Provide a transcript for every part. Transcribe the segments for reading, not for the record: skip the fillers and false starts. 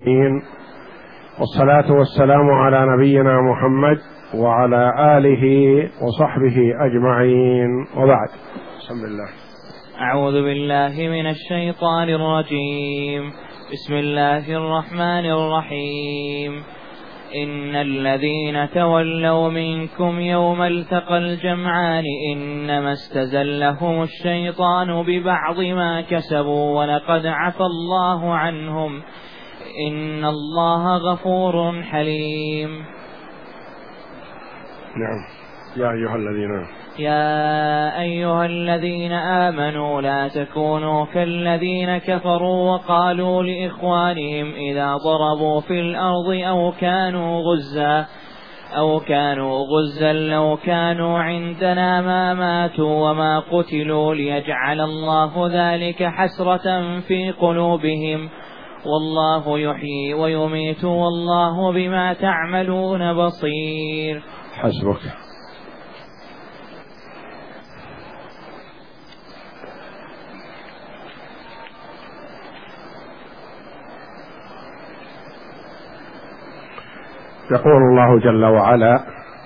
والصلاة والسلام على نبينا محمد وعلى آله وصحبه أجمعين، وبعد. بسم الله. أعوذ بالله من الشيطان الرجيم. بسم الله الرحمن الرحيم. إن الذين تولوا منكم يوم التقى الجمعان إنما استزلهم الشيطان ببعض ما كسبوا ولقد عفى الله عنهم إن الله غفور حليم. نعم. يا أيها الذين آمنوا لا تكونوا كالذين كفروا وقالوا لإخوانهم إذا ضربوا في الأرض أو كانوا غزا لو كانوا عندنا ما ماتوا وما قتلوا ليجعل الله ذلك حسرة في قلوبهم والله يحيي ويميت والله بما تعملون بصير. حسبك. يقول الله جل وعلا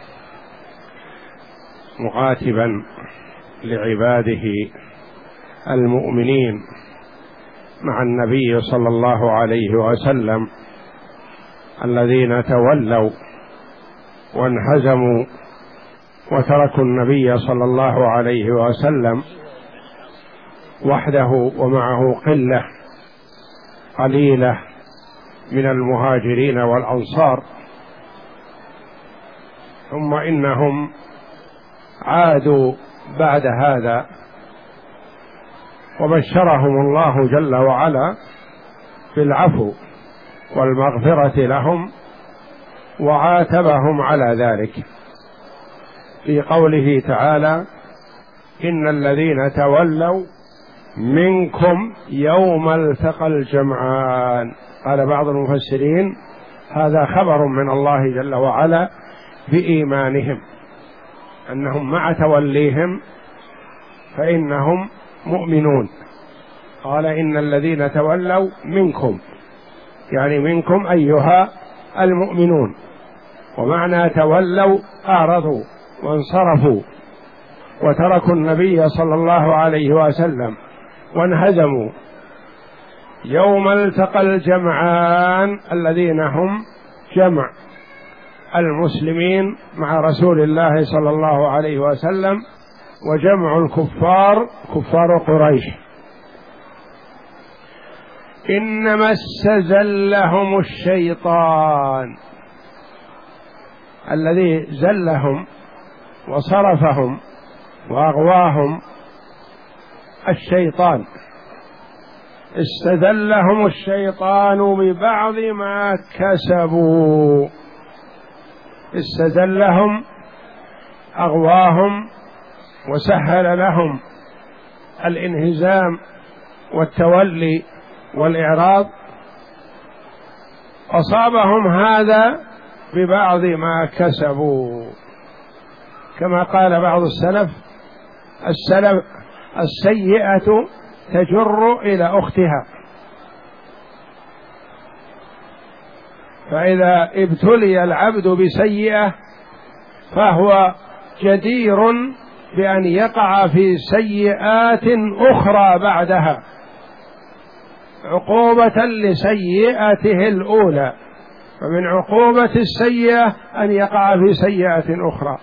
مخاطبا لعباده المؤمنين مع النبي صلى الله عليه وسلم الذين تولوا وانهزموا وتركوا النبي صلى الله عليه وسلم وحده ومعه قليلة من المهاجرين والأنصار، ثم إنهم عادوا بعد هذا وبشرهم الله جل وعلا بالعفو والمغفرة لهم وعاتبهم على ذلك في قوله تعالى: إن الذين تولوا منكم يوم التقى الجمعان. قال بعض المفسرين هذا خبر من الله جل وعلا بإيمانهم، أنهم مع توليهم فإنهم مؤمنون. قال إن الذين تولوا منكم، يعني منكم أيها المؤمنون، ومعنى تولوا أعرضوا وانصرفوا وتركوا النبي صلى الله عليه وسلم وانهزموا يوم التقى الجمعان، الذين هم جمع المسلمين مع رسول الله صلى الله عليه وسلم وجمع الكفار كفار قريش. إنما استزلهم الشيطان، الذي زلهم وصرفهم وأغواهم الشيطان. استزلهم الشيطان ببعض ما كسبوا، استزلهم أغواهم وسهل لهم الانهزام والتولي والإعراض، أصابهم هذا ببعض ما كسبوا، كما قال بعض السلف السيئة تجر إلى أختها، فإذا ابتلي العبد بسيئة فهو جدير بأن يقع في سيئات أخرى بعدها عقوبة لسيئته الأولى، فمن عقوبة السيئة أن يقع في سيئة أخرى،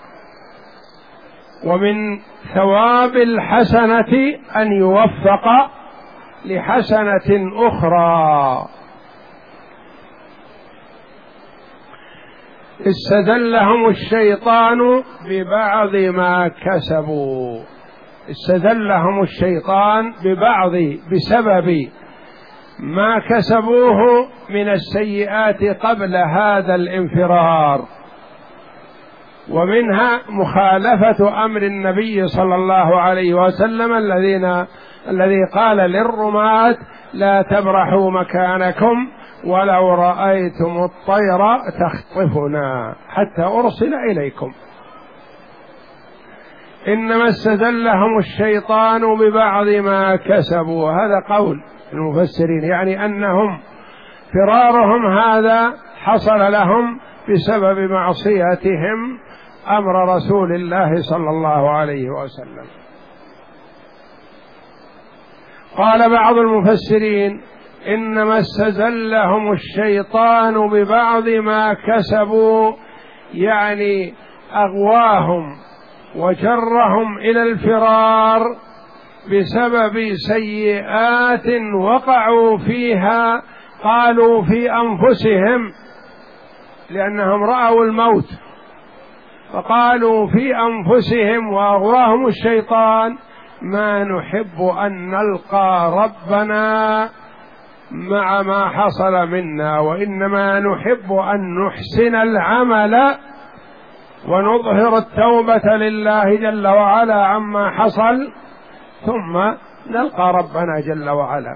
ومن ثواب الحسنة أن يوفق لحسنة أخرى. استزلهم الشيطان ببعض ما كسبوا، استزلهم الشيطان بسبب ما كسبوه من السيئات قبل هذا الانفرار، ومنها مخالفة أمر النبي صلى الله عليه وسلم الذي قال للرماة: لا تبرحوا مكانكم ولو رأيتم الطير تخطفنا حتى أرسل إليكم. إنما استزلهم الشيطان ببعض ما كسبوا، هذا قول المفسرين، يعني أنهم فرارهم هذا حصل لهم بسبب معصيتهم أمر رسول الله صلى الله عليه وسلم. قال بعض المفسرين: إنما استزلهم الشيطان ببعض ما كسبوا، يعني أغواهم وجرهم إلى الفرار بسبب سيئات وقعوا فيها، قالوا في أنفسهم، لأنهم رأوا الموت فقالوا في أنفسهم وأغواهم الشيطان: ما نحب أن نلقى ربنا مع ما حصل منا، وإنما نحب أن نحسن العمل ونظهر التوبة لله جل وعلا عما حصل ثم نلقى ربنا جل وعلا.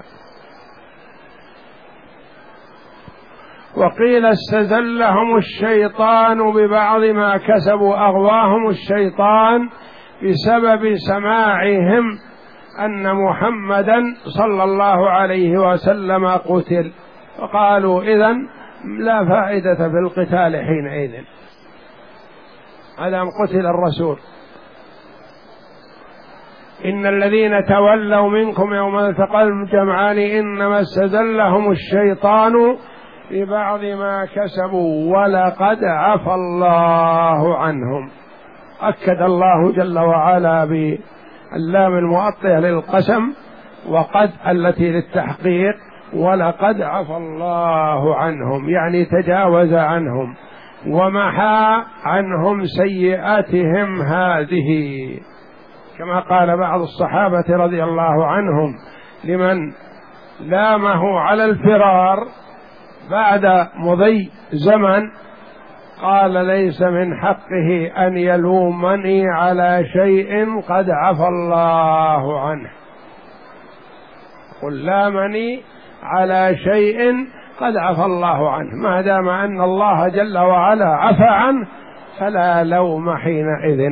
وقيل استزلهم الشيطان ببعض ما كسبوا، أغواهم الشيطان بسبب سماعهم أن محمدا صلى الله عليه وسلم قتل، فقالوا إذن لا فائدة في القتال حينئذ هذا قتل الرسول. إن الذين تولوا منكم يوم التقى الجمعان إنما استزلهم الشيطان ببعض ما كسبوا ولقد عفى الله عنهم. أكد الله جل وعلا باللام المؤطية للقسم وقد التي للتحقيق، ولقد عفى الله عنهم، يعني تجاوز عنهم ومحى عنهم سيئاتهم هذه، كما قال بعض الصحابة رضي الله عنهم لمن لامه على الفرار بعد مضي زمن، قال: ليس من حقه أن يلومني على شيء قد عفى الله عنه. قل لامني على شيء قد عفى الله عنه، ما دام أن الله جل وعلا عفى عنه فلا لوم حينئذ.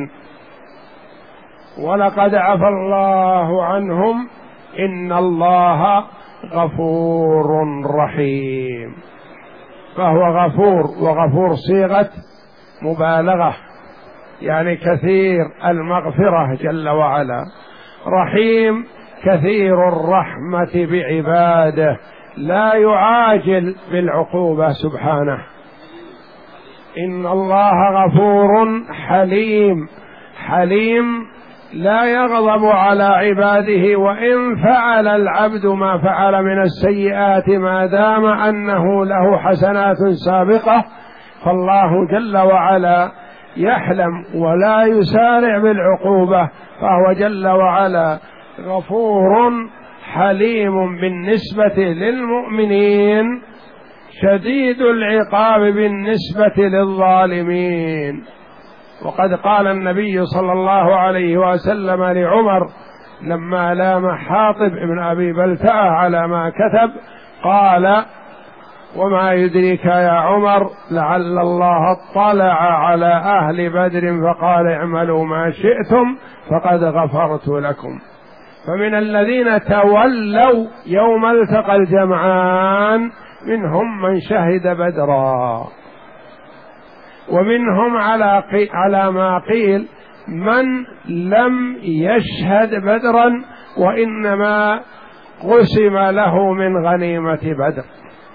ولقد عفى الله عنهم إن الله غفور رحيم. فهو غفور، وغفور صيغة مبالغة، يعني كثير المغفرة جل وعلا، رحيم كثير الرحمة بعباده، لا يعاجل بالعقوبة سبحانه. إن الله غفور حليم، حليم لا يغضب على عباده، وإن فعل العبد ما فعل من السيئات ما دام أنه له حسنات سابقة فالله جل وعلا يحلم ولا يسارع بالعقوبة، فهو جل وعلا غفور حليم بالنسبة للمؤمنين، شديد العقاب بالنسبة للظالمين. وقد قال النبي صلى الله عليه وسلم لعمر لما لام حاطب بن أبي بلتعة على ما كتب، قال: وما يدريك يا عمر لعل الله اطلع على أهل بدر فقال اعملوا ما شئتم فقد غفرت لكم. فمن الذين تولوا يوم التقى الجمعان منهم من شهد بدرا، ومنهم على ما قيل من لم يشهد بدرا وإنما قسم له من غنيمة بدر.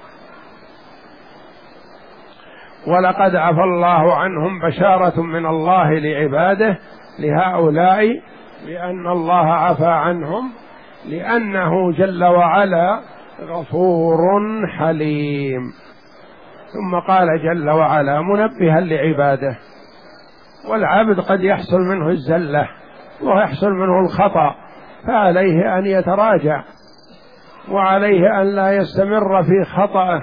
ولقد عفى الله عنهم بشارة من الله لعباده لهؤلاء بأن الله عفى عنهم، لأنه جل وعلا غفور حليم. ثم قال جل وعلا منبها لعباده، والعبد قد يحصل منه الزلة ويحصل منه الخطأ، فعليه أن يتراجع، وعليه أن لا يستمر في خطأه،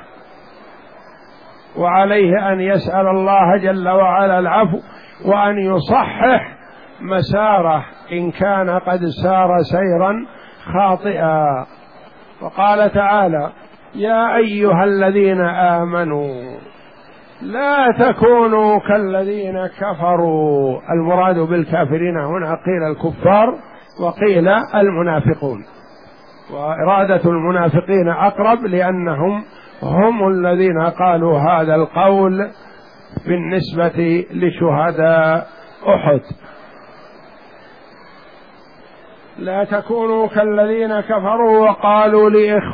وعليه أن يسأل الله جل وعلا العفو، وأن يصحح مساره إن كان قد سار سيرا خاطئا. وقال تعالى: يا أيها الذين آمنوا لا تكونوا كالذين كفروا. المراد بالكافرين هنا قيل الكفار وقيل المنافقون، وإرادة المنافقين أقرب لأنهم هم الذين قالوا هذا القول بالنسبة لشهداء أحد. لا تكونوا كالذين كفروا وقالوا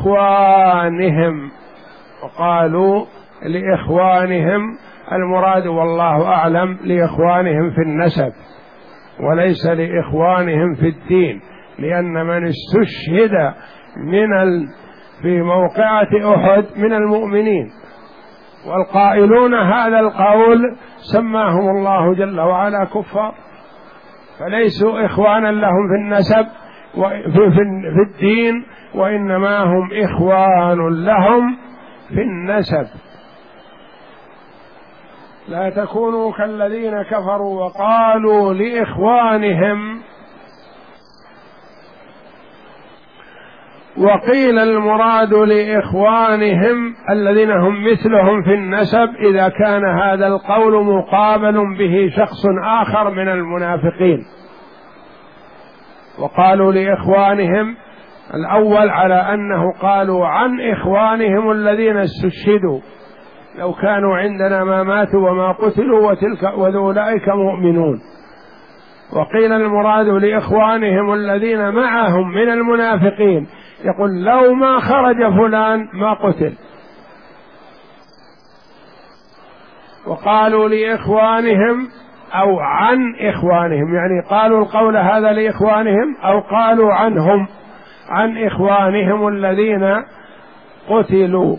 لإخوانهم المراد والله أعلم لإخوانهم في النسب وليس لإخوانهم في الدين، لأن من استشهد في موقعة أحد من المؤمنين، والقائلون هذا القول سماهم الله جل وعلا كفار، فليسوا إخوانا لهم في النسب في الدين، وإنما هم إخوان لهم في النسب. لا تكونوا كالذين كفروا وقالوا لإخوانهم، وقيل المراد لإخوانهم الذين هم مثلهم في النسب إذا كان هذا القول مقابل به شخص آخر من المنافقين. وقالوا لإخوانهم الأول على أنه قالوا عن إخوانهم الذين استشهدوا لو كانوا عندنا ما ماتوا وما قتلوا وأولئك مؤمنون. وقيل المراد لإخوانهم الذين معهم من المنافقين، يقول لو ما خرج فلان ما قتل. وقالوا لإخوانهم أو عن إخوانهم، يعني قالوا القول هذا لإخوانهم أو قالوا عنهم عن إخوانهم الذين قتلوا.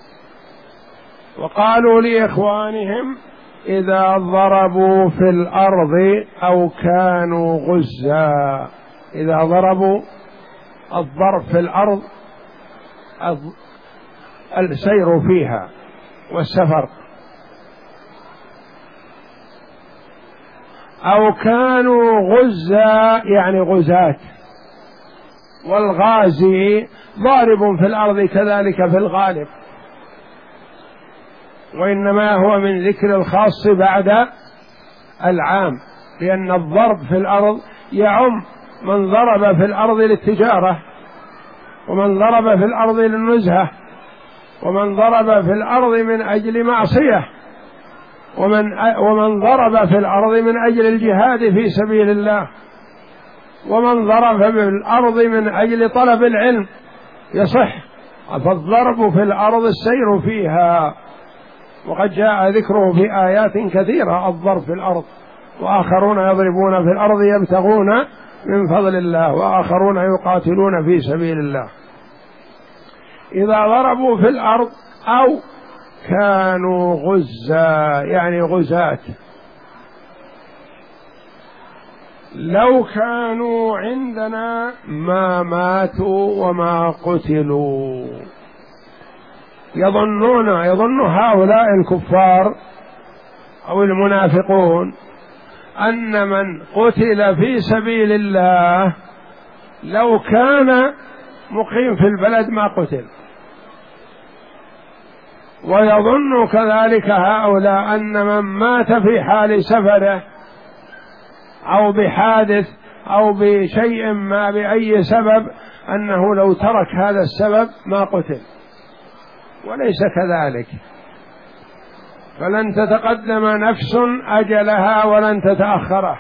وقالوا لإخوانهم إذا ضربوا في الأرض أو كانوا غزا. إذا ضربوا، الضرب في الأرض السير فيها والسفر، أو كانوا غزا يعني غزاة، والغازي ضارب في الأرض كذلك في الغالب، وإنما هو من ذكر الخاص بعد العام، لأن الضرب في الأرض يعم من ضرب في الأرض للتجارة، ومن ضرب في الأرض للنزهة، ومن ضرب في الأرض من أجل معصية، ومن ضرب في الأرض من أجل الجهاد في سبيل الله، ومن ضرب في الأرض من أجل طلب العلم يصح. فالضرب في الأرض السير فيها، وقد جاء ذكره في آيات كثيرة الضرب في الأرض، وآخرون يضربون في الأرض يبتغون من فضل الله، وآخرون يقاتلون في سبيل الله. إذا ضربوا في الأرض أو كانوا غزا يعني غزاة، لو كانوا عندنا ما ماتوا وما قتلوا. يظن هؤلاء الكفار أو المنافقون أن من قتل في سبيل الله لو كان مقيم في البلد ما قتل، ويظن كذلك هؤلاء أن من مات في حال سفره أو بحادث أو بشيء ما بأي سبب أنه لو ترك هذا السبب ما قتل، وليس كذلك. فلن تتقدم نفس أجلها ولن تتأخره،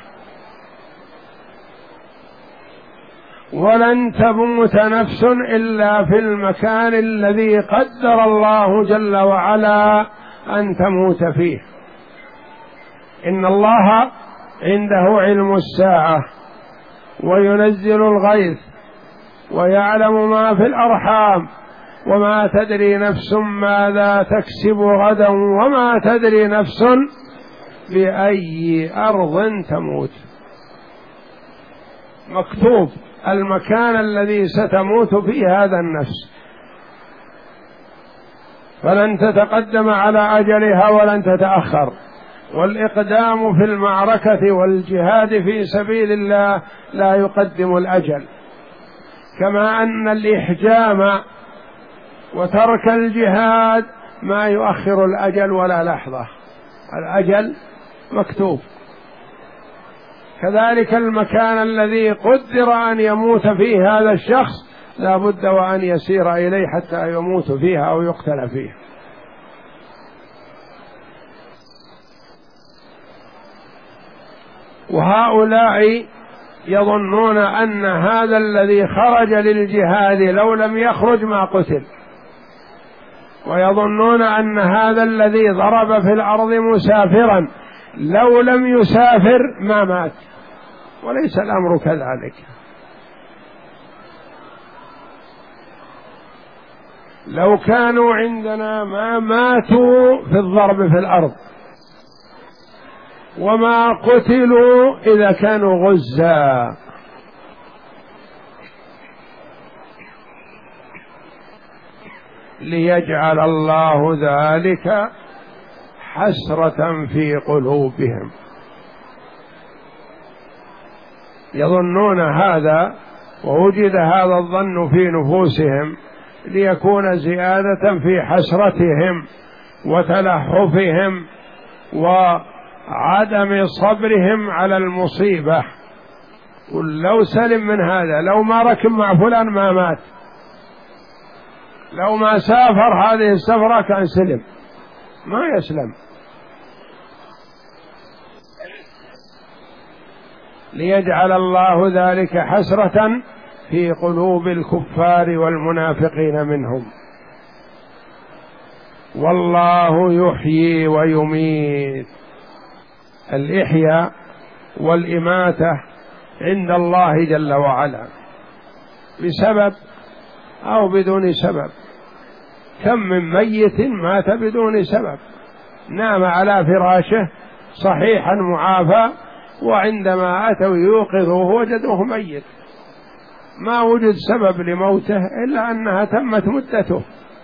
ولن تموت نفس إلا في المكان الذي قدر الله جل وعلا أن تموت فيه. إن الله عنده علم الساعة وينزل الغيث ويعلم ما في الأرحام وما تدري نفس ماذا تكسب غدا وما تدري نفس بأي أرض تموت. مكتوب المكان الذي ستموت فيه هذا النفس، فلن تتقدم على أجلها ولن تتأخر. والإقدام في المعركة والجهاد في سبيل الله لا يقدم الأجل، كما أن الإحجام وترك الجهاد ما يؤخر الأجل ولا لحظة، الأجل مكتوب. كذلك المكان الذي قدر أن يموت فيه هذا الشخص لا بد وأن يسير إليه حتى يموت فيها أو يقتل فيه. وهؤلاء يظنون أن هذا الذي خرج للجهاد لو لم يخرج ما قتل، ويظنون أن هذا الذي ضرب في الأرض مسافرا لو لم يسافر ما مات، وليس الأمر كذلك. لو كانوا عندنا ما ماتوا في الضرب في الأرض وما قتلوا إذا كانوا غزا. ليجعل الله ذلك حسرة في قلوبهم. يظنون هذا ووجد هذا الظن في نفوسهم ليكون زيادة في حسرتهم وتلهفهم وعدم صبرهم على المصيبة. قل لو سلم من هذا، لو ما ركب مع فلان ما مات، لو ما سافر هذه السفرة كان سلم، ما يسلم. ليجعل الله ذلك حسرة في قلوب الكفار والمنافقين منهم. والله يحيي ويميت. الإحياء والإماتة عند الله جل وعلا بسبب أو بدون سبب. كم من ميت مات بدون سبب، نام على فراشه صحيحا معافى، وعندما أتوا يوقظوه وجدوه ميت، ما وجد سبب لموته إلا أنها تمت مدته.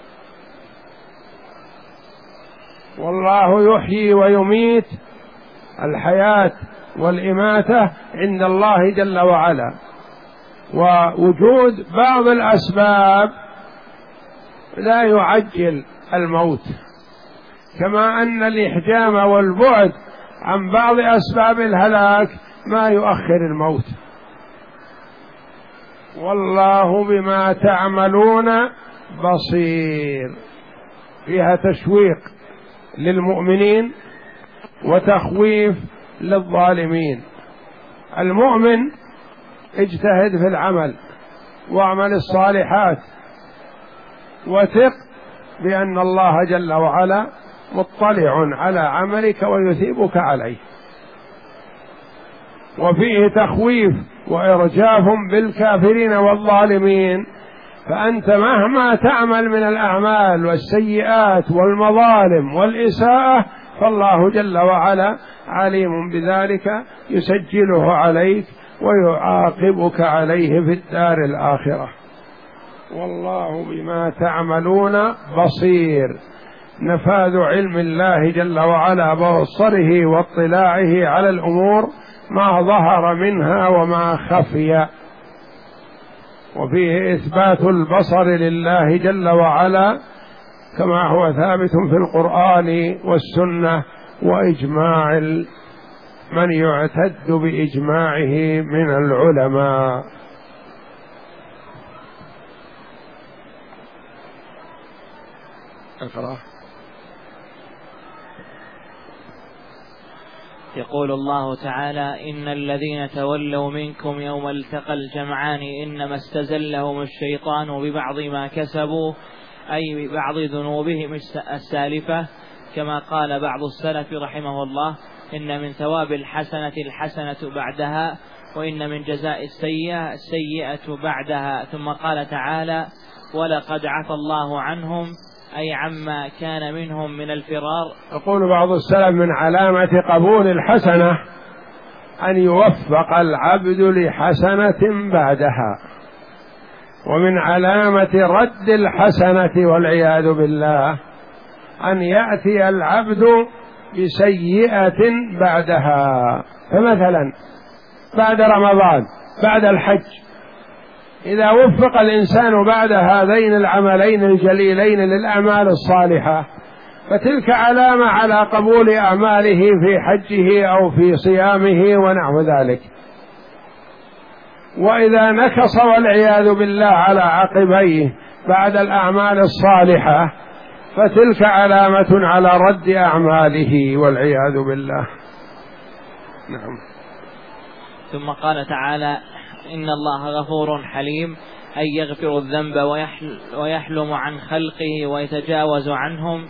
والله يحيي ويميت، الحياة والإماتة عند الله جل وعلا. ووجود بعض الأسباب لا يعجل الموت، كما أن الإحجام والبعد عن بعض أسباب الهلاك ما يؤخر الموت. والله بما تعملون بصير. فيها تشويق للمؤمنين وتخويف للظالمين. المؤمن اجتهد في العمل واعمل الصالحات، وثق بأن الله جل وعلا مطلع على عملك ويثيبك عليه. وفيه تخويف وإرجاف بالكافرين والظالمين، فأنت مهما تعمل من الأعمال والسيئات والمظالم والإساءة فالله جل وعلا عليم بذلك، يسجله عليك ويعاقبك عليه في الدار الآخرة. والله بما تعملون بصير. نفاذ علم الله جل وعلا ببصره واطلاعه على الأمور ما ظهر منها وما خفي. وفيه إثبات البصر لله جل وعلا كما هو ثابت في القرآن والسنة وإجماع من يعتد بإجماعه من العلماء. اقرأ. يقول الله تعالى: إن الذين تولوا منكم يوم التقى الجمعان إنما استزلهم الشيطان ببعض ما كسبوا، أي ببعض ذنوبهم السالفة، كما قال بعض السلف رحمه الله: إن من ثواب الحسنة الحسنة بعدها، وإن من جزاء السيئة السيئة بعدها. ثم قال تعالى: ولقد عفى الله عنهم، أي عما كان منهم من الفرار. يقول بعض السلف: من علامة قبول الحسنة أن يوفق العبد لحسنة بعدها، ومن علامة رد الحسنة والعياذ بالله أن يأتي العبد بسيئة بعدها. فمثلا بعد رمضان، بعد الحج، إذا وفق الإنسان بعد هذين العملين الجليلين للأعمال الصالحة فتلك علامة على قبول أعماله في حجه أو في صيامه ونحو ذلك. وإذا نكص والعياذ بالله على عقبيه بعد الأعمال الصالحة فتلك علامة على رد أعماله والعياذ بالله. نعم. ثم قال تعالى: إن الله غفور حليم، أي يغفر الذنب ويحلم عن خلقه ويتجاوز عنهم.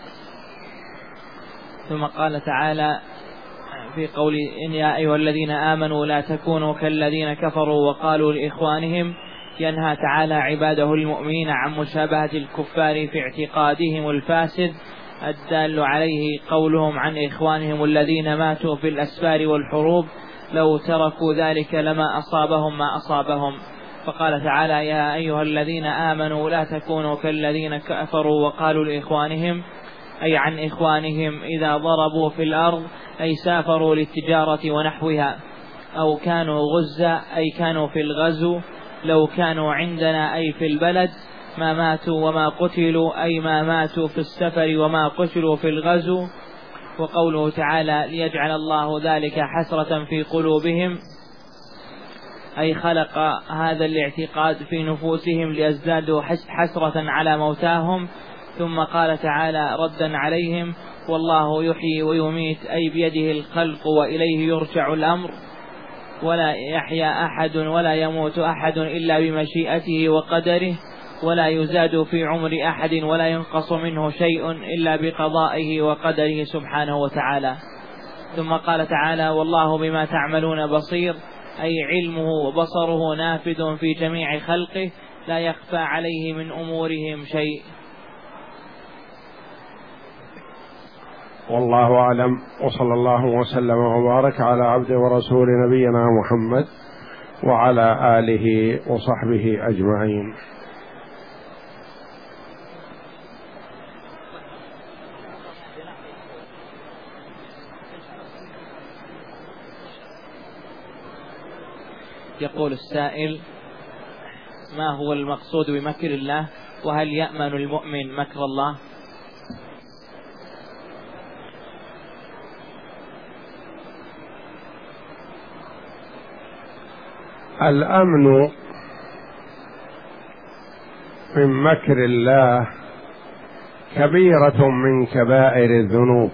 ثم قال تعالى في قول: إن يا أيها الذين آمنوا لا تكونوا كالذين كفروا وقالوا لإخوانهم، ينهى تعالى عباده المؤمنين عن مشابهة الكفار في اعتقادهم الفاسد الدال عليه قولهم عن إخوانهم الذين ماتوا في الأسفار والحروب: لو تركوا ذلك لما أصابهم ما أصابهم. فقال تعالى: يا أيها الذين آمنوا لا تكونوا كالذين كفروا وقالوا لإخوانهم، أي عن إخوانهم إذا ضربوا في الأرض، أي سافروا للتجارة ونحوها، أو كانوا غزا، أي كانوا في الغزو، لو كانوا عندنا، أي في البلد، ما ماتوا وما قتلوا، أي ما ماتوا في السفر وما قتلوا في الغزو. وقوله تعالى: ليجعل الله ذلك حسرة في قلوبهم، أي خلق هذا الاعتقاد في نفوسهم ليزدادوا حسرة على موتاهم. ثم قال تعالى ردا عليهم: والله يحيي ويميت، أي بيده الخلق وإليه يرجع الأمر، ولا يحيا أحد ولا يموت أحد إلا بمشيئته وقدره، ولا يزاد في عمر أحد ولا ينقص منه شيء إلا بقضائه وقدره سبحانه وتعالى. ثم قال تعالى: والله بما تعملون بصير، أي علمه وبصره نافذ في جميع خلقه، لا يخفى عليه من أمورهم شيء. والله أعلم، وصلى الله وسلم وبارك على عبده ورسول نبينا محمد وعلى آله وصحبه أجمعين. يقول السائل: ما هو المقصود بمكر الله؟ وهل يأمن المؤمن مكر الله؟ الأمن من مكر الله كبيرة من كبائر الذنوب،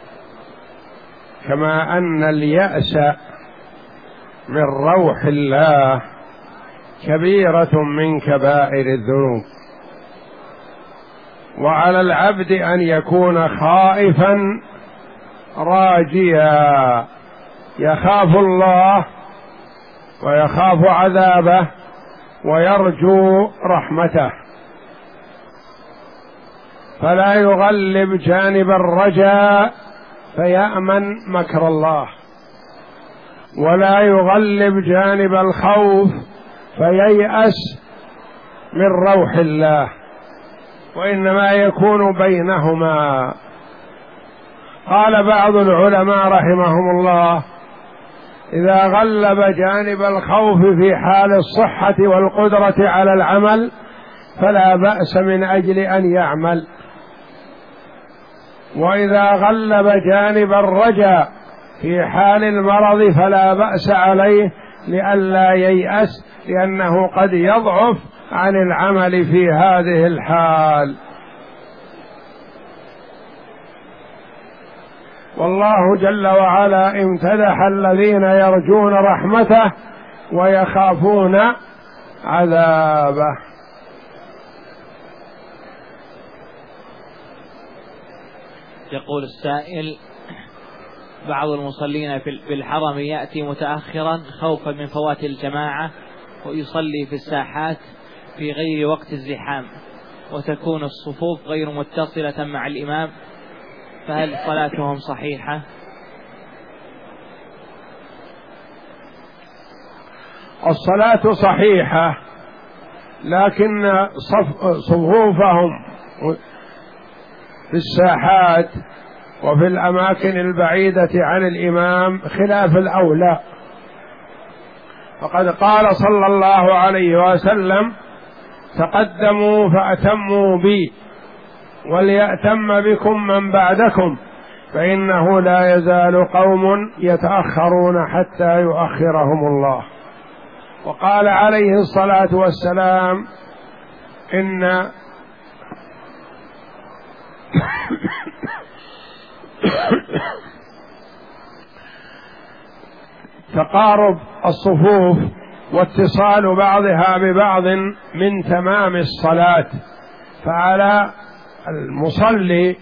كما أن اليأس من روح الله كبيرة من كبائر الذنوب. وعلى العبد أن يكون خائفا راجيا، يخاف الله ويخاف عذابه ويرجو رحمته، فلا يغلب جانب الرجاء فيأمن مكر الله، ولا يغلب جانب الخوف فييأس من روح الله، وإنما يكون بينهما. قال بعض العلماء رحمهم الله: إذا غلب جانب الخوف في حال الصحة والقدرة على العمل فلا بأس من أجل أن يعمل، وإذا غلب جانب الرجاء في حال المرض فلا بأس عليه لئلا ييأس، لأنه قد يضعف عن العمل في هذه الحال. والله جل وعلا امتدح الذين يرجون رحمته ويخافون عذابه. يقول السائل: بعض المصلين في الحرم يأتي متأخرا خوفا من فوات الجماعة، ويصلي في الساحات في غير وقت الزحام، وتكون الصفوف غير متصلة مع الإمام، فهل صلاتهم صحيحة؟ الصلاة صحيحة، لكن صفوفهم في الساحات وفي الأماكن البعيدة عن الإمام خلاف الأولى، فقد قال صلى الله عليه وسلم: تقدموا فأتموا بي وليأتم بكم من بعدكم، فإنه لا يزال قوم يتأخرون حتى يؤخرهم الله. وقال عليه الصلاة والسلام إن تقارب الصفوف واتصال بعضها ببعض من تمام الصلاة، فعلى المصلي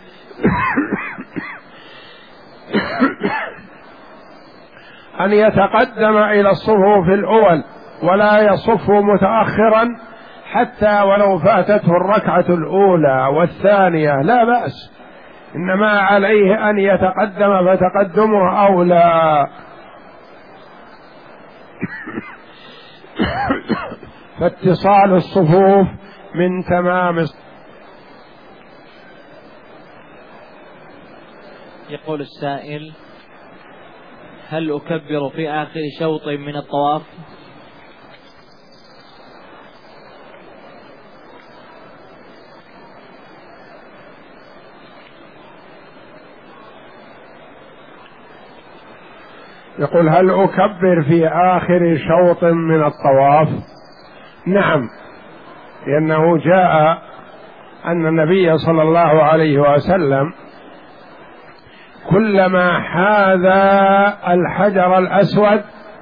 أن يتقدم إلى الصفوف الأول ولا يصف متأخرا حتى ولو فاتته الركعة الأولى والثانية لا بأس، إنما عليه أن يتقدم فتقدمه أولى. فاتصال الصفوف من تمام. يقول السائل: هل أكبر في آخر شوط من الطواف؟ يقول: هل أكبر في آخر شوط من الطواف؟ نعم، لأنه جاء أن النبي صلى الله عليه وسلم كلما حاذى الحجر الأسود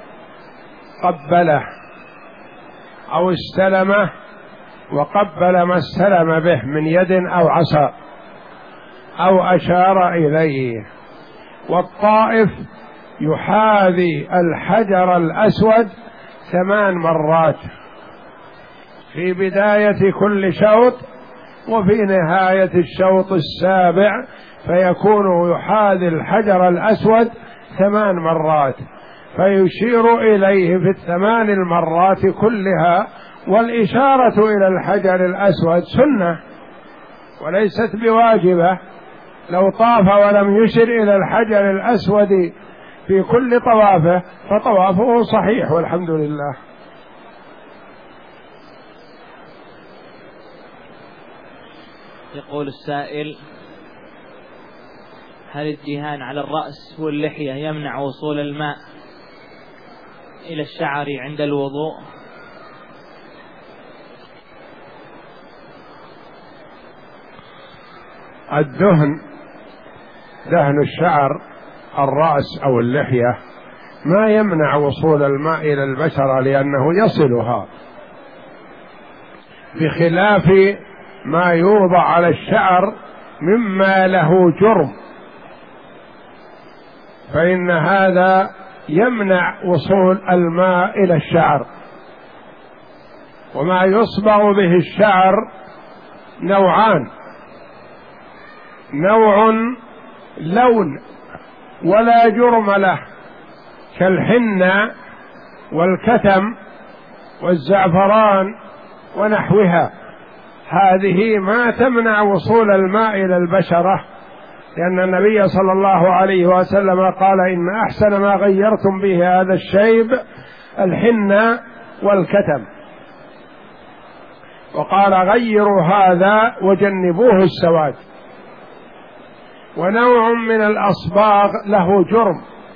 قبله أو استلمه وقبل ما استلم به من يد أو عصا أو أشار إليه. والطائف يحاذي الحجر الأسود 8 مرات في بداية كل شوط وفي نهاية الشوط السابع، فيكون يحاذي الحجر الأسود 8 مرات، فيشير إليه في 8 المرات كلها. والإشارة إلى الحجر الأسود سنة وليست بواجبة، لو طاف ولم يشر إلى الحجر الأسود في كل طوافه فطوافه صحيح والحمد لله. يقول السائل: هل الدهان على الرأس واللحية يمنع وصول الماء إلى الشعر عند الوضوء؟ الدهن، دهن الشعر الرأس أو اللحية ما يمنع وصول الماء إلى البشرة لأنه يصلها، بخلاف ما يوضع على الشعر مما له جرم، فإن هذا يمنع وصول الماء إلى الشعر. وما يصبغ به الشعر نوعان: نوع لون ولا جرم له كالحنة والكتم والزعفران ونحوها، هذه ما تمنع وصول الماء إلى البشرة، لأن النبي صلى الله عليه وسلم قال: إن أحسن ما غيرتم به هذا الشيب الحنة والكتم، وقال: غيروا هذا وجنبوه السواد. ونوع من الأصباغ له جرم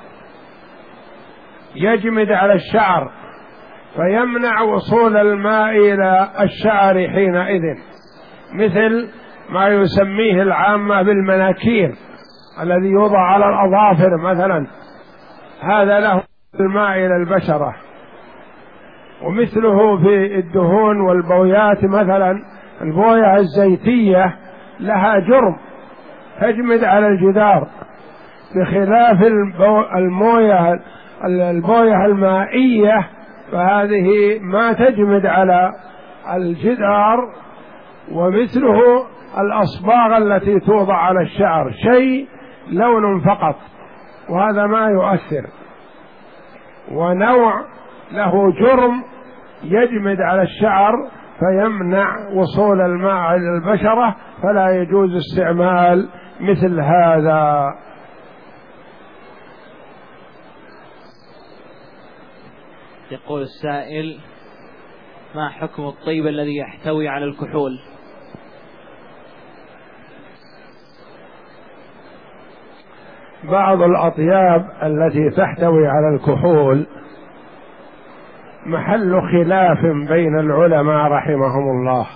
يجمد على الشعر فيمنع وصول الماء إلى الشعر حينئذ، مثل ما يسميه العامة بالمناكير الذي يوضع على الأظافر مثلا، هذا له الماء إلى البشرة. ومثله في الدهون والبويات، مثلا البوية الزيتية لها جرم تجمد على الجدار، بخلاف البوية المائية فهذه ما تجمد على الجدار. ومثله الأصباغ التي توضع على الشعر، شيء لون فقط وهذا ما يؤثر، ونوع له جرم يجمد على الشعر فيمنع وصول الماء إلى البشرة، فلا يجوز استعمال مثل هذا. يقول السائل: ما حكم الطيب الذي يحتوي على الكحول؟ بعض الأطياب التي تحتوي على الكحول محل خلاف بين العلماء رحمهم الله،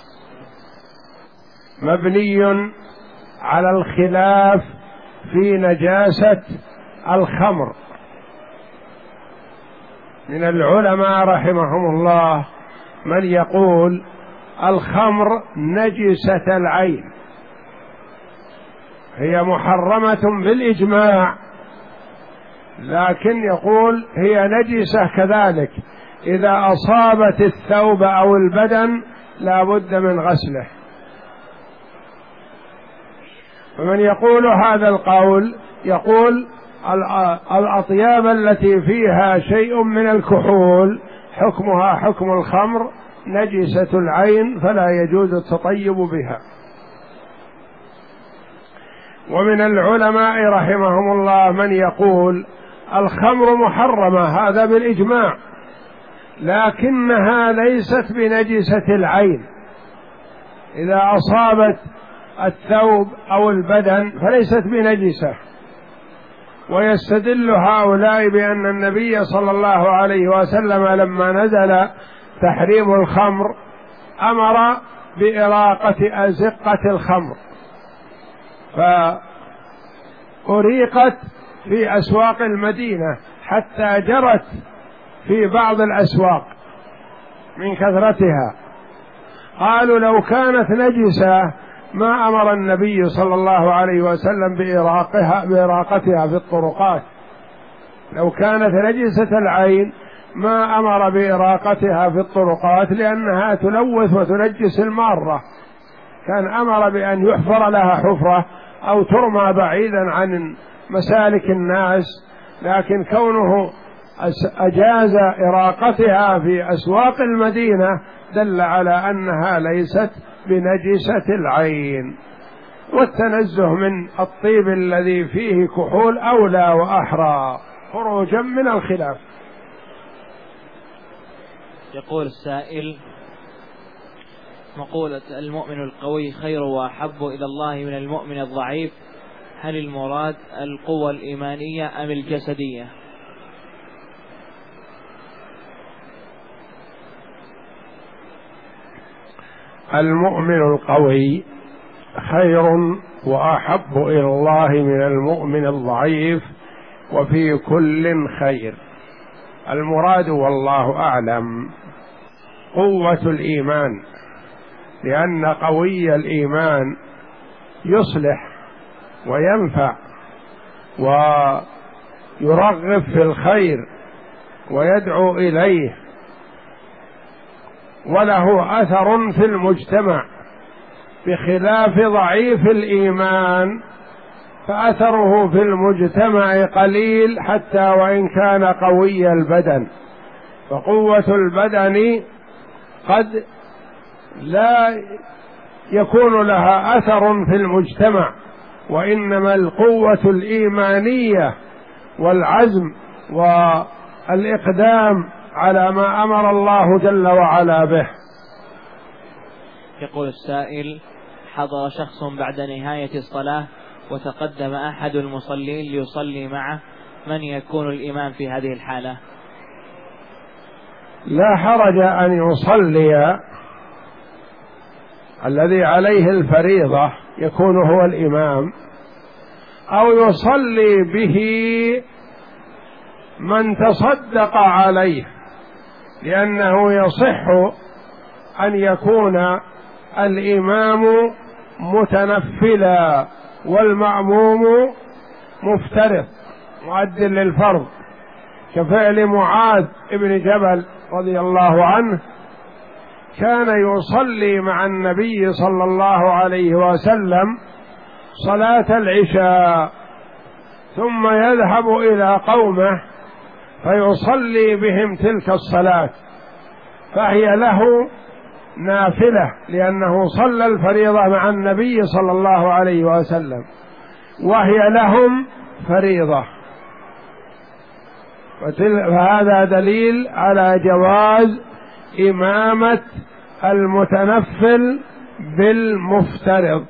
مبني على الخلاف في نجاسة الخمر. من العلماء رحمهم الله من يقول الخمر نجسة العين، هي محرمة بالإجماع، لكن يقول هي نجسة كذلك، إذا أصابت الثوب أو البدن لا بد من غسله. فمن يقول هذا القول يقول الأطياب التي فيها شيء من الكحول حكمها حكم الخمر، نجسة العين فلا يجوز التطيب بها. ومن العلماء رحمهم الله من يقول الخمر محرمة، هذا بالإجماع، لكنها ليست بنجسة العين، إذا أصابت الثوب أو البدن فليست بنجسة. ويستدل هؤلاء بأن النبي صلى الله عليه وسلم لما نزل تحريم الخمر أمر بإراقة أزقة الخمر، فأريقت في أسواق المدينة حتى جرت في بعض الأسواق من كثرتها. قالوا لو كانت نجسة ما أمر النبي صلى الله عليه وسلم بإراقتها في الطرقات، لو كانت نجسة العين ما أمر بإراقتها في الطرقات لأنها تلوث وتنجس المارة، كان أمر بأن يحفر لها حفرة أو ترمى بعيدا عن مسالك الناس، لكن كونه أجاز إراقتها في أسواق المدينة دل على أنها ليست بنجسة العين. والتنزه من الطيب الذي فيه كحول أولى وأحرى خروجا من الخلاف. يقول السائل: مقولة المؤمن القوي خير وأحب إلى الله من المؤمن الضعيف، هل المراد القوة الإيمانية أم الجسدية؟ المؤمن القوي خير وأحب إلى الله من المؤمن الضعيف، وفي كل خير. المراد والله أعلم قوة الإيمان، لأن قوي الإيمان يصلح وينفع ويرغب في الخير ويدعو إليه، وله أثر في المجتمع، بخلاف ضعيف الإيمان فأثره في المجتمع قليل حتى وإن كان قوي البدن. فقوة البدن قد لا يكون لها أثر في المجتمع، وإنما القوة الإيمانية والعزم والإقدام على ما أمر الله جل وعلا به. يقول السائل: حضر شخص بعد نهاية الصلاة وتقدم أحد المصلين ليصلي معه، من يكون الإمام في هذه الحالة؟ لا حرج أن يصلي الذي عليه الفريضة يكون هو الإمام، أو يصلي به من تصدق عليه، لأنه يصح أن يكون الإمام متنفلا والمأموم مفترض مؤد للفرض، كفعل معاذ بن جبل رضي الله عنه، كان يصلي مع النبي صلى الله عليه وسلم صلاة العشاء ثم يذهب إلى قومه فيصلي بهم تلك الصلاة، فهي له نافلة لأنه صلى الفريضة مع النبي صلى الله عليه وسلم، وهي لهم فريضة. فهذا دليل على جواز إمامة المتنفل بالمفترض.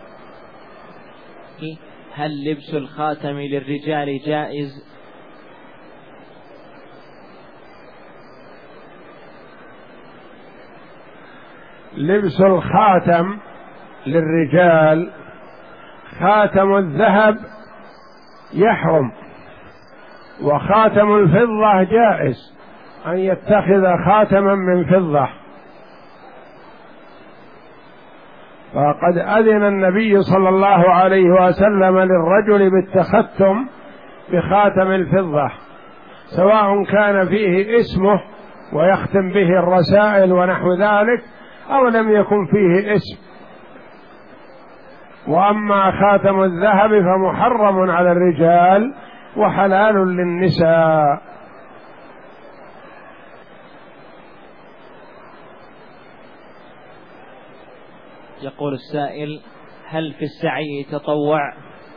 هل لبس الخاتم للرجال جائز؟ لبس الخاتم للرجال، خاتم الذهب يحرم، وخاتم الفضة جائز أن يتخذ خاتما من فضة. فقد أذن النبي صلى الله عليه وسلم للرجل بالتختم بخاتم الفضة، سواء كان فيه اسمه ويختم به الرسائل ونحو ذلك أو لم يكن فيه اسم. وأما خاتم الذهب فمحرم على الرجال وحلال للنساء. يقول السائل: هل في السعي تطوع؟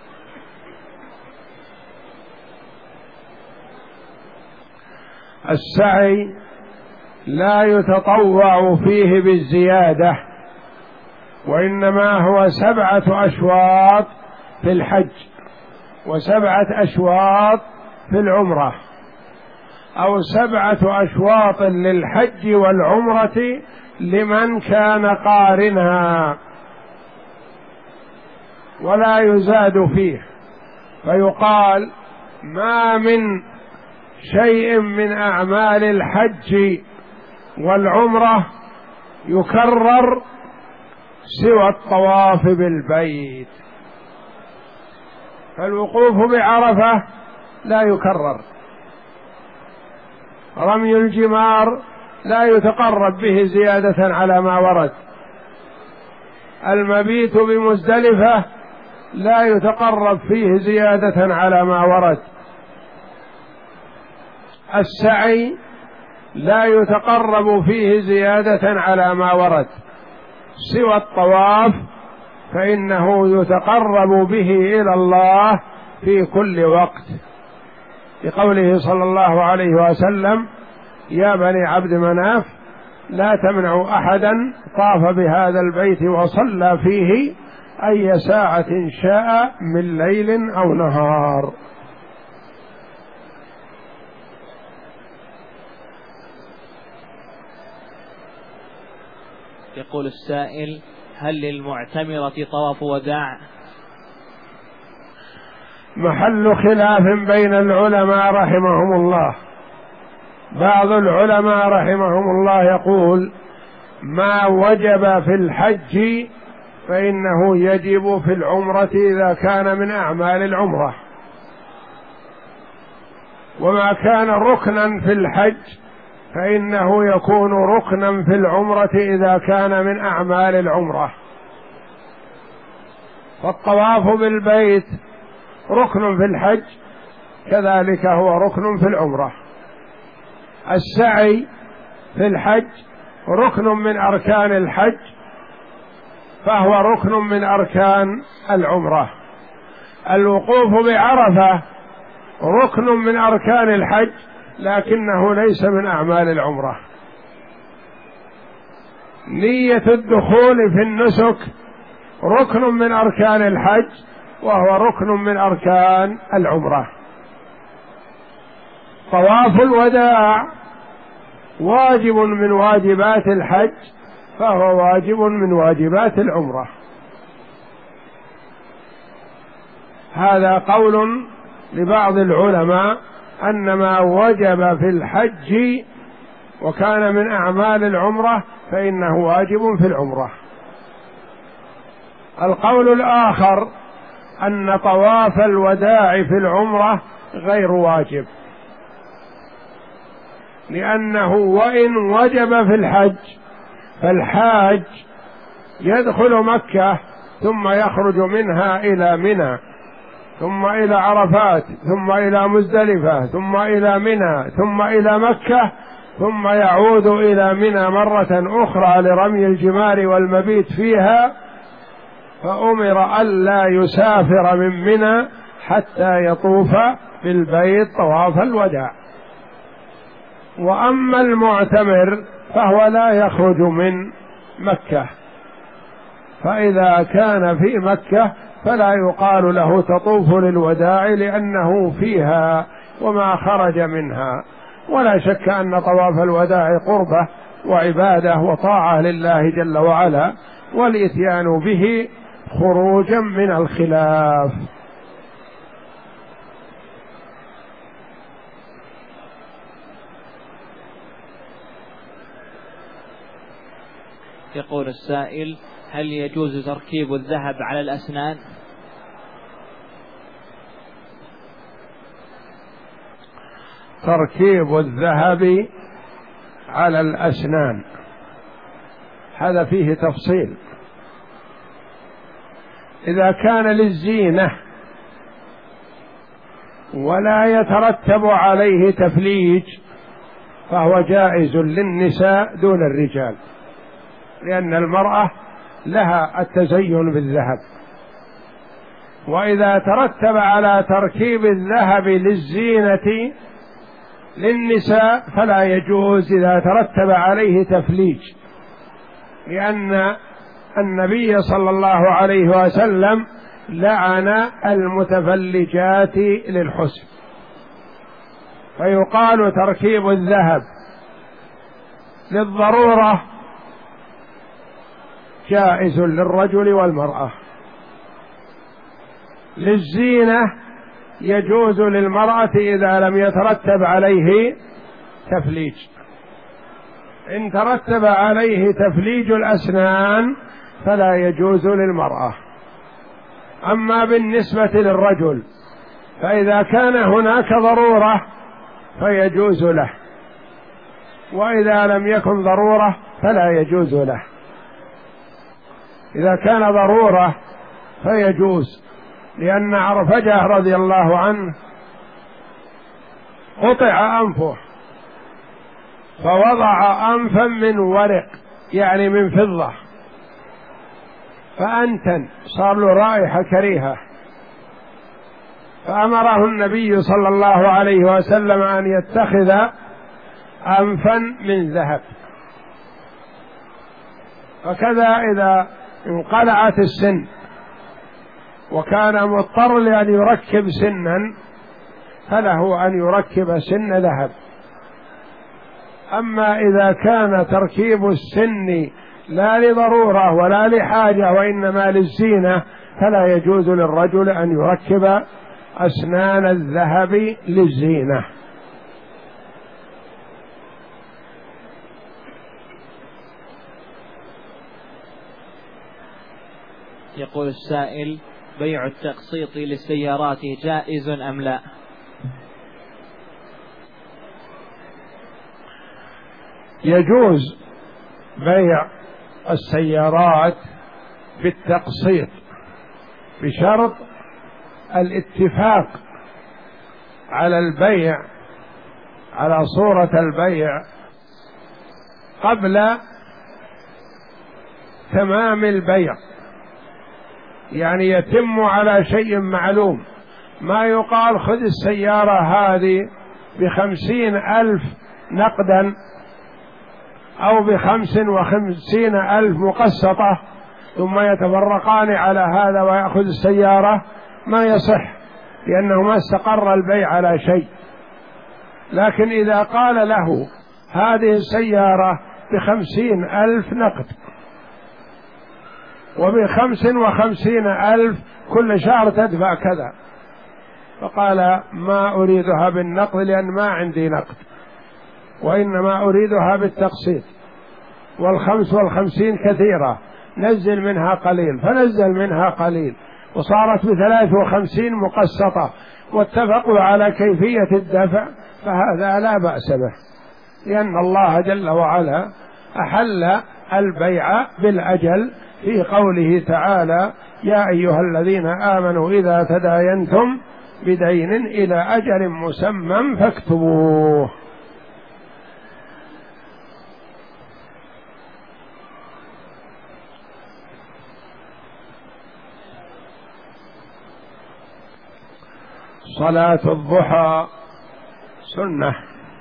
السعي لا يتطوع فيه بالزيادة، وإنما هو 7 أشواط في الحج و7 أشواط في العمرة، أو 7 أشواط للحج والعمرة لمن كان قارنا، ولا يزاد فيه. فيقال: ما من شيء من أعمال الحج والعمرة يكرر سوى الطواف بالبيت. فالوقوف بعرفة لا يكرر، رمي الجمار لا يتقرب به زيادة على ما ورد، المبيت بمزدلفة لا يتقرب فيه زيادة على ما ورد، السعي لا يتقرب فيه زيادة على ما ورد، سوى الطواف فإنه يتقرب به إلى الله في كل وقت، لقوله صلى الله عليه وسلم: يا بني عبد مناف لا تمنعوا أحدا طاف بهذا البيت وصلى فيه أي ساعة شاء من ليل أو نهار. يقول السائل: هل للمعتمرة طواف وداع؟ محل خلاف بين العلماء رحمهم الله. بعض العلماء رحمهم الله يقول: ما وجب في الحج فإنه يجب في العمرة إذا كان من أعمال العمرة، وما كان ركنا في الحج فإنه يكون ركنا في العمرة إذا كان من أعمال العمرة. فالطواف بالبيت ركن في الحج، كذلك هو ركن في العمرة. السعي في الحج ركن من أركان الحج، فهو ركن من أركان العمرة. الوقوف بعرفة ركن من أركان الحج، لكنه ليس من أعمال العمرة. نية الدخول في النسك ركن من أركان الحج، وهو ركن من أركان العمرة. طواف الوداع واجب من واجبات الحج، فهو واجب من واجبات العمرة. هذا قول لبعض العلماء أن ما وجب في الحج وكان من أعمال العمرة فإنه واجب في العمرة. القول الآخر أن طواف الوداع في العمرة غير واجب، لأنه وإن وجب في الحج فالحاج يدخل مكة ثم يخرج منها إلى منى، ثم إلى عرفات، ثم إلى مزدلفة، ثم إلى منى، ثم إلى مكة، ثم يعود إلى منى مرة أخرى لرمي الجمار والمبيت فيها. فأمر ألا يسافر من منى حتى يطوف بالبيت طواف الوداع. وأما المعتمر فهو لا يخرج من مكة، فإذا كان في مكة فلا يقال له تطوف للوداع لأنه فيها وما خرج منها. ولا شك أن طواف الوداع قربة وعبادة وطاعة لله جل وعلا، والإتيان به خروجا من الخلاف. يقول السائل: هل يجوز تركيب الذهب على الأسنان؟ تركيب الذهب على الأسنان هذا فيه تفصيل. إذا كان للزينة ولا يترتب عليه تفليج فهو جائز للنساء دون الرجال، لأن المرأة لها التزين بالذهب. وإذا ترتب على تركيب الذهب للزينة للنساء فلا يجوز إذا ترتب عليه تفليج، لأن النبي صلى الله عليه وسلم لعن المتفلجات للحسن. فيقال تركيب الذهب للضرورة جائز للرجل والمرأة، للزينة يجوز للمرأة إذا لم يترتب عليه تفليج. إن ترتب عليه تفليج الأسنان فلا يجوز للمرأة. أما بالنسبة للرجل فإذا كان هناك ضرورة فيجوز له، وإذا لم يكن ضرورة فلا يجوز له. إذا كان ضرورة فيجوز، لأن عرفجة رضي الله عنه قطع أنفه فوضع أنفا من ورق يعني من فضة فأنتن، صار له رائحة كريهة، فأمره النبي صلى الله عليه وسلم أن يتخذ أنفا من ذهب. فكذا إذا انقلعت السن وكان مضطر لأن يركب سنا فله أن يركب سن ذهب. أما إذا كان تركيب السن لا لضرورة ولا لحاجة وإنما للزينة فلا يجوز للرجل أن يركب أسنان الذهب للزينة. يقول السائل: بيع التقسيط للسيارات جائز أم لا؟ يجوز بيع السيارات بالتقسيط بشرط الاتفاق على البيع على صورة البيع قبل تمام البيع، يعني يتم على شيء معلوم. ما يقال خذ السيارة هذه ب50,000 نقدا أو ب55,000 مقسطة ثم يتفرقان على هذا ويأخذ السيارة، ما يصح، لأنه ما استقر البيع على شيء. لكن إذا قال له هذه السيارة ب50,000 نقد وب55,000 كل شهر تدفع كذا، فقال ما أريدها بالنقد لأن ما عندي نقد، وإنما أريدها بالتقسيط، وال55 كثيرة، نزل منها قليل، فنزل منها قليل وصارت ب53 مقسطة واتفقوا على كيفية الدفع، فهذا لا بأس به، لأن الله جل وعلا أحل البيع بالأجل في قوله تعالى: يا أيها الذين آمنوا إذا تداينتم بدين إلى أجل مسمى فاكتبوه. صلاة الضحى سنة،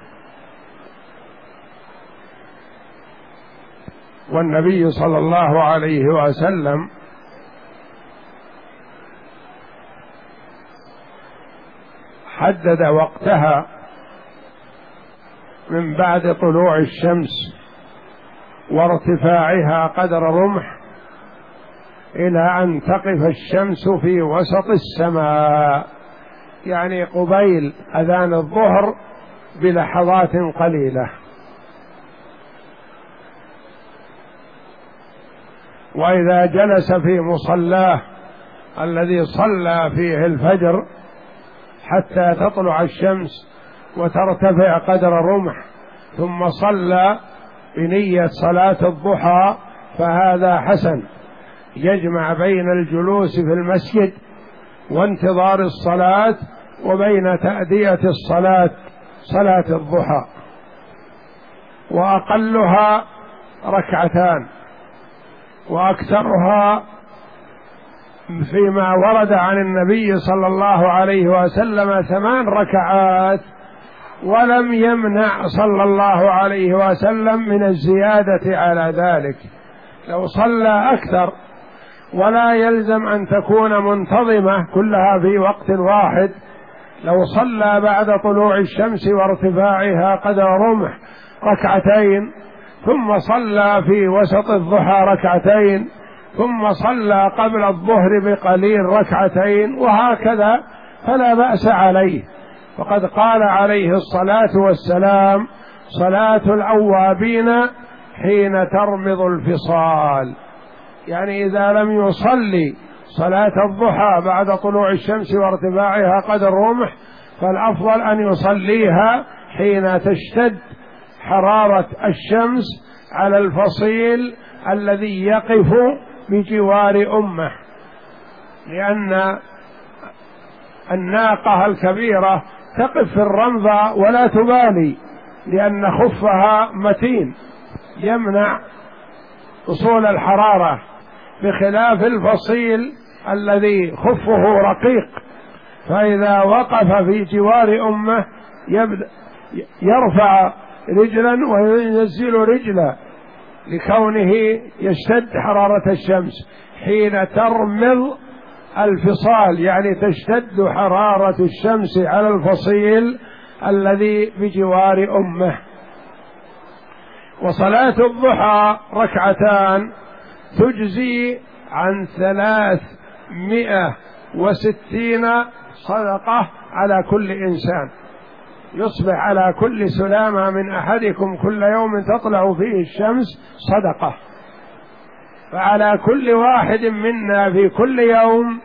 والنبي صلى الله عليه وسلم حدد وقتها من بعد طلوع الشمس وارتفاعها قدر رمح إلى أن تقف الشمس في وسط السماء، يعني قبيل أذان الظهر بلحظات قليلة. وإذا جلس في مصلاه الذي صلى فيه الفجر حتى تطلع الشمس وترتفع قدر رمح ثم صلى بنية صلاة الضحى فهذا حسن، يجمع بين الجلوس في المسجد وانتظار الصلاة وبين تأدية الصلاة صلاة الضحى، وأقلها ركعتان وأكثرها فيما ورد عن النبي صلى الله عليه وسلم 8 ركعات، ولم يمنع صلى الله عليه وسلم من الزيادة على ذلك. لو صلى أكثر ولا يلزم أن تكون منتظمة كلها في وقت واحد، لو صلى بعد طلوع الشمس وارتفاعها قدر رمح ركعتين، ثم صلى في وسط الضحى ركعتين، ثم صلى قبل الظهر بقليل ركعتين، وهكذا فلا بأس عليه. وقد قال عليه الصلاة والسلام: صلاة الأوابين حين ترمض الفصال، يعني إذا لم يصلي صلاة الضحى بعد طلوع الشمس وارتفاعها قدر رمح فالأفضل أن يصليها حين تشتد حرارة الشمس على الفصيل الذي يقف بجوار أمه، لأن الناقة الكبيرة تقف في الرمضة ولا تبالي، لأن خفها متين يمنع وصول الحرارة، بخلاف الفصيل الذي خفه رقيق، فإذا وقف في جوار أمه يرفع رجلا وينزل رجلا لكونه يشتد حرارة الشمس. حين ترمض الفصال يعني تشتد حرارة الشمس على الفصيل الذي بجوار أمه. وصلاة الضحى ركعتان تجزي عن 360 صدقة على كل إنسان، يصبح على كل سلامة من أحدكم كل يوم تطلع فيه الشمس صدقة، فعلى كل واحد منا في كل يوم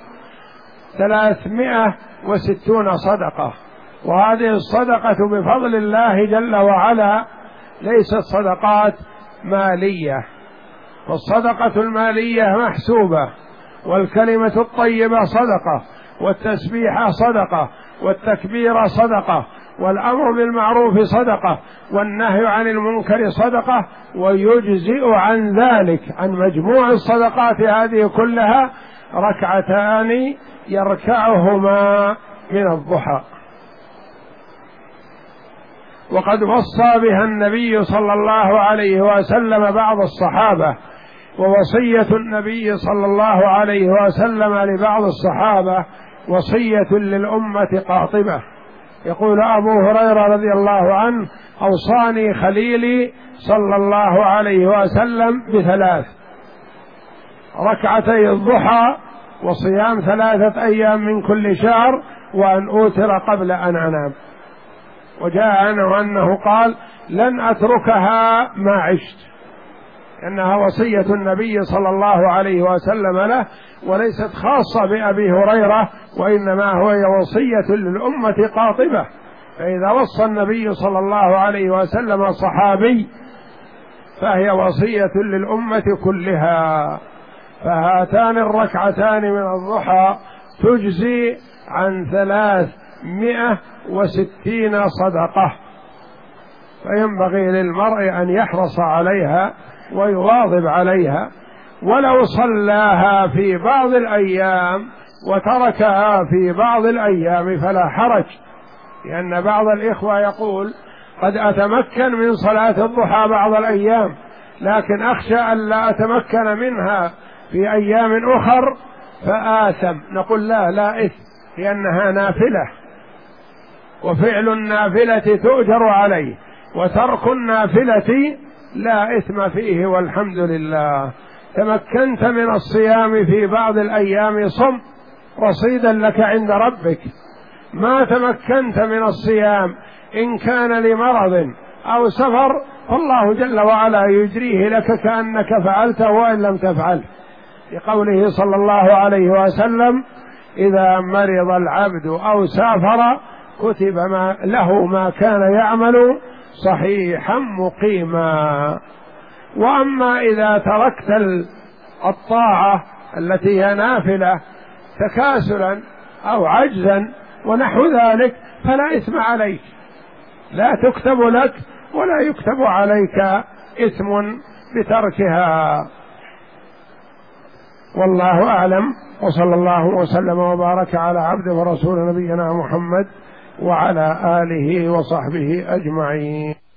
360 صدقة. وهذه الصدقة بفضل الله جل وعلا ليست صدقات مالية، والصدقة المالية محسوبة، والكلمة الطيبة صدقة، والتسبيح صدقة، والتكبير صدقة، والأمر بالمعروف صدقة، والنهي عن المنكر صدقة، ويجزئ عن ذلك عن مجموع الصدقات هذه كلها ركعتان يركعهما من الضحى. وقد وصى بها النبي صلى الله عليه وسلم بعض الصحابة، ووصية النبي صلى الله عليه وسلم لبعض الصحابة وصية للأمة قاطبة. يقول أبو هريرة رضي الله عنه: أوصاني خليلي صلى الله عليه وسلم ب3: ركعتي الضحى، وصيام 3 أيام من كل شهر، وأن أوتر قبل أن أنام. وجاء عنه أنه قال: لن أتركها ما عشت، إنها وصية النبي صلى الله عليه وسلم له، وليست خاصة بأبي هريرة، وإنما هو وصية للأمة قاطبة. فإذا وصى النبي صلى الله عليه وسلم صحابي فهي وصية للأمة كلها. فهاتان الركعتان من الضحى تجزي عن 360 صدقة، فينبغي للمرء أن يحرص عليها ويواظب عليها. ولو صلاها في بعض الأيام وتركها في بعض الأيام فلا حرج، لأن بعض الإخوة يقول: قد أتمكن من صلاة الضحى بعض الأيام، لكن أخشى أن لا أتمكن منها في أيام أخر فآثم. نقول: لا إثم، لأنها نافلة، وفعل النافلة تؤجر عليه، وترك النافلة لا إثم فيه والحمد لله. تمكنت من الصيام في بعض الأيام صم رصيدا لك عند ربك. ما تمكنت من الصيام إن كان لمرض أو سفر فالله جل وعلا يجريه لك كأنك فعلته وإن لم تفعل، لقوله صلى الله عليه وسلم: إذا مرض العبد أو سافر كتب له ما كان يعمل صحيحا مقيما. وأما إذا تركت الطاعة التي هي نافلة تكاسلا أو عجزا ونحو ذلك فلا إثم عليك، لا تكتب لك ولا يكتب عليك إثم بتركها. والله أعلم، وصلى الله وسلم وبارك على عبده ورسول نبينا محمد وعلى آله وصحبه أجمعين.